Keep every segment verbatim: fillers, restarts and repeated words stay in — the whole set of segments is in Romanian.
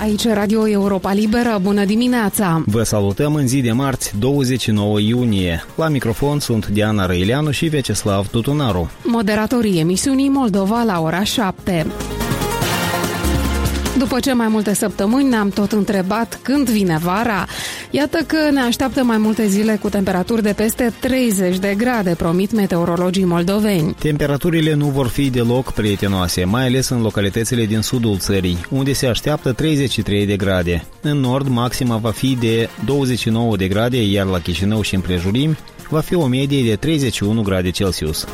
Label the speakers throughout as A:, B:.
A: aici Radio Europa Liberă, bună dimineața!
B: Vă salutăm în zi de marți, douăzeci și nouă iunie. La microfon sunt Diana Răileanu și Vyacheslav Tutunaru.
A: Moderatorii emisiunii Moldova la ora șapte. După ce mai multe săptămâni ne-am tot întrebat când vine vara, iată că ne așteaptă mai multe zile cu temperaturi de peste treizeci de grade, promit meteorologii moldoveni.
B: Temperaturile nu vor fi deloc prietenoase, mai ales în localitățile din sudul țării, unde se așteaptă treizeci și trei de grade. În nord, maxima va fi de douăzeci și nouă de grade, iar la Chișinău și împrejurimi va fi o medie de treizeci și unu grade Celsius.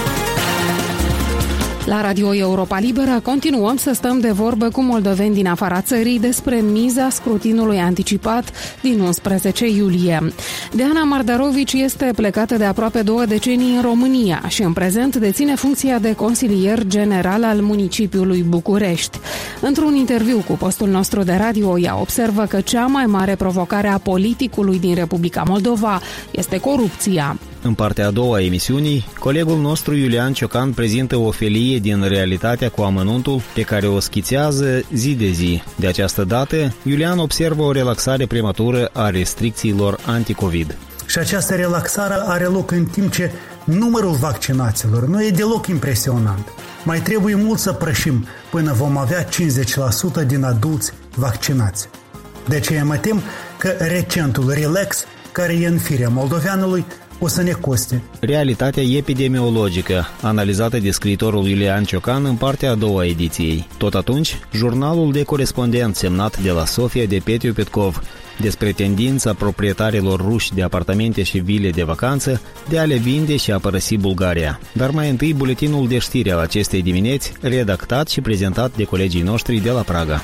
A: La Radio Europa Liberă continuăm să stăm de vorbă cu moldoveni din afara țării despre miza scrutinului anticipat din unsprezece iulie. Diana Mardarovici este plecată de aproape două decenii în România și în prezent deține funcția de consilier general al municipiului București. Într-un interviu cu postul nostru de radio, ea observă că cea mai mare provocare a politicului din Republica Moldova este corupția.
B: În partea a doua a emisiunii, colegul nostru Iulian Ciocan prezintă o felie din realitatea cu amănuntul pe care o schițează zi de zi. De această dată, Iulian observă o relaxare prematură a restricțiilor anti-Covid.
C: Și această relaxare are loc în timp ce numărul vaccinaților nu e deloc impresionant. Mai trebuie mult să prășim până vom avea cincizeci la sută din adulți vaccinați. De aceea mă tem că recentul relax, care e în firea moldoveanului, o să ne coste.
B: Realitatea epidemiologică, analizată de scriitorul Iulian Ciocan în partea a doua a ediției. Tot atunci, jurnalul de corespondent semnat de la Sofia de Petriu Petkov despre tendința proprietarilor ruși de apartamente și vile de vacanță de a le vinde și a părăsi Bulgaria. Dar mai întâi buletinul de știri al acestei dimineți, redactat și prezentat de colegii noștri de la Praga.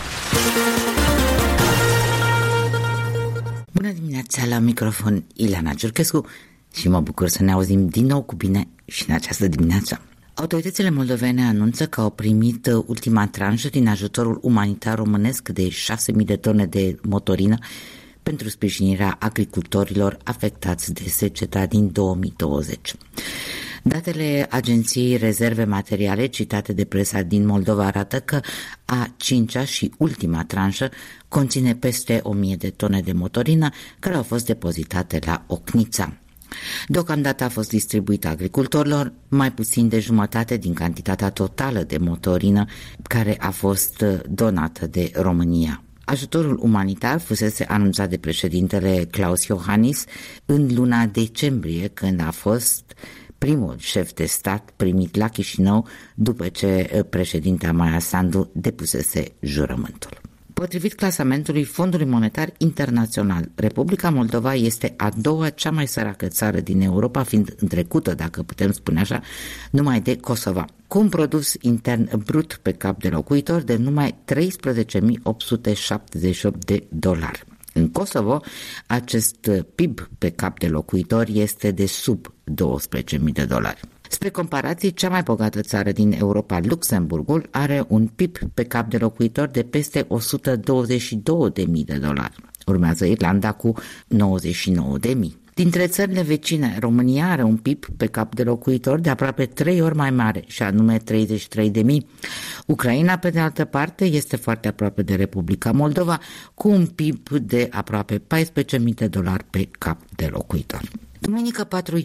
D: Bună dimineața, la microfon Ileana Ciurchescu și mă bucur să ne auzim din nou cu bine și în această dimineață. Autoritățile moldovene anunță că au primit ultima tranșă din ajutorul umanitar românesc de șase mii de tone de motorină pentru sprijinirea agricultorilor afectați de seceta din două mii douăzeci. Datele Agenției Rezerve Materiale citate de presa din Moldova arată că a cincea și ultima tranșă conține peste o mie de tone de motorină care au fost depozitate la Ocnița. Deocamdată a fost distribuită agricultorilor mai puțin de jumătate din cantitatea totală de motorină care a fost donată de România. Ajutorul umanitar fusese anunțat de președintele Klaus Iohannis în luna decembrie, când a fost primul șef de stat primit la Chișinău după ce președintea Maia Sandu depusese jurământul. Potrivit clasamentului Fondului Monetar Internațional, Republica Moldova este a doua cea mai săracă țară din Europa, fiind întrecută, dacă putem spune așa, numai de Kosovo, cu un produs intern brut pe cap de locuitor de numai treisprezece mii opt sute șaptezeci și opt de dolari. În Kosovo, acest P I B pe cap de locuitor este de sub douăsprezece mii de dolari. Spre comparație, cea mai bogată țară din Europa, Luxemburgul, are un P I B pe cap de locuitor de peste o sută douăzeci și două de mii de dolari. Urmează Irlanda cu nouăzeci și nouă de mii. Dintre țările vecine, România are un P I B pe cap de locuitor de aproape trei ori mai mare, și anume treizeci și trei de mii. Ucraina, pe de altă parte, este foarte aproape de Republica Moldova, cu un P I B de aproape paisprezece mii de dolari pe cap de locuitor. Duminică patru